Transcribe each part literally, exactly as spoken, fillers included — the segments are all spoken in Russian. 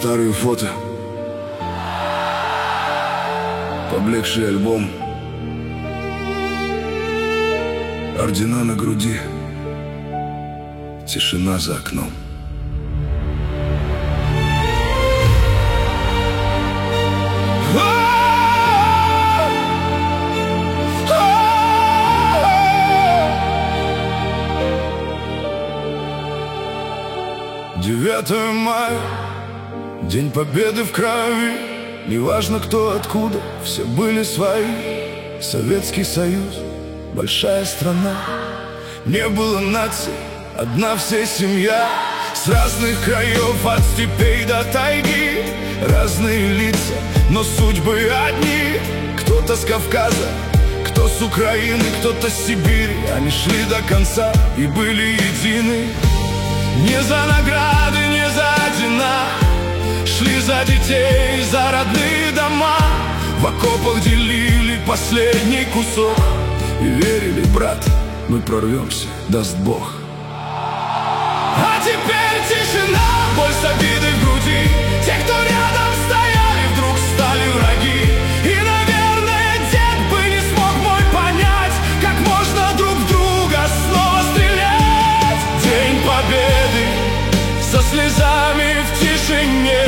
Старые фото, поблекший альбом, ордена на груди, тишина за окном. девятое мая, День Победы в крови. Неважно кто откуда, все были свои. Советский Союз, большая страна. Не было наций, одна вся семья. С разных краев, от степей до тайги. Разные лица, но судьбы одни. Кто-то с Кавказа, кто с Украины, кто-то с Сибири. Они шли до конца и были едины. Не за награды, не за ордена, шли за детей, за родные дома. В окопах делили последний кусок и верили, брат, мы прорвемся, даст Бог. А теперь тишина, боль с обидой в груди. Те, кто рядом стояли, вдруг стали враги. И, наверное, дед бы не смог мой понять, как можно друг в друга снова стрелять. День Победы со слезами в тишине,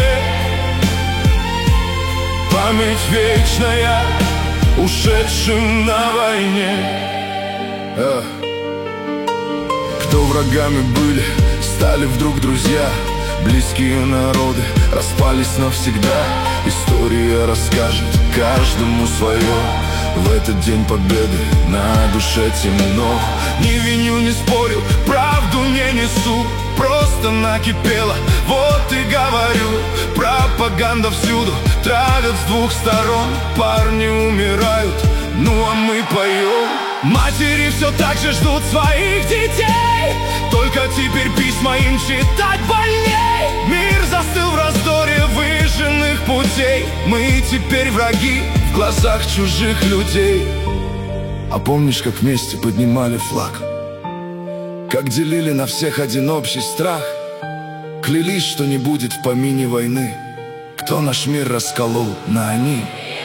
память вечная ушедшим на войне. а. Кто врагами были, стали вдруг друзья. Близкие народы распались навсегда. История расскажет каждому свое. В этот день Победы на душе темно. Не виню, не спорю, правду не несу. Просто накипело, вот и говорю. Пропаганда всюду, травят с двух сторон. Парни умирают, ну а мы поем. Матери все так же ждут своих детей, только теперь письма им читать больней. Мир застыл в раздоре выжженных путей. Мы теперь враги в глазах чужих людей. А помнишь, как вместе поднимали флаг? Как делили на всех один общий страх? Клялись, что не будет в помине войны. Кто наш мир расколол на они?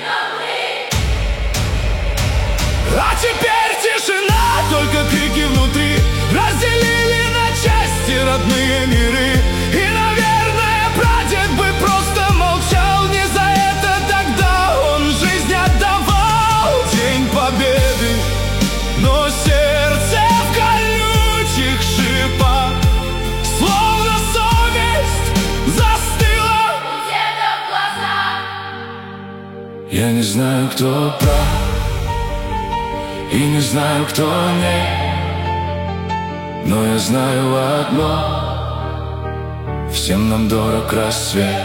А теперь тишина, только крики внутри. Разделили на части родные миры. И, наверное, прадед бы просто молчал. Не за это тогда он жизнь отдавал. День Победы, но сердце в колючих шипах, словно совесть застыла где-то в глазах. Я не знаю, кто прав, и не знаю, кто нет, но я знаю одно: всем нам дорог рассвет.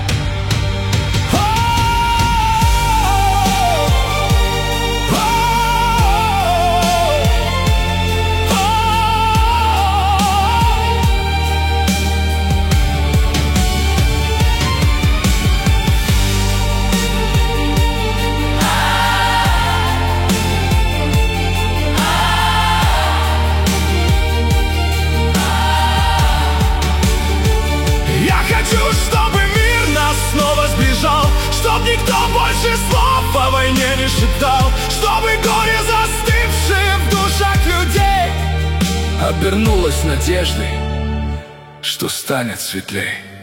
Чтобы мир нас снова сближал, чтоб никто больше слов о войне не шептал, чтобы горе, застывшее в душах людей, обернулось надеждой, что станет светлей.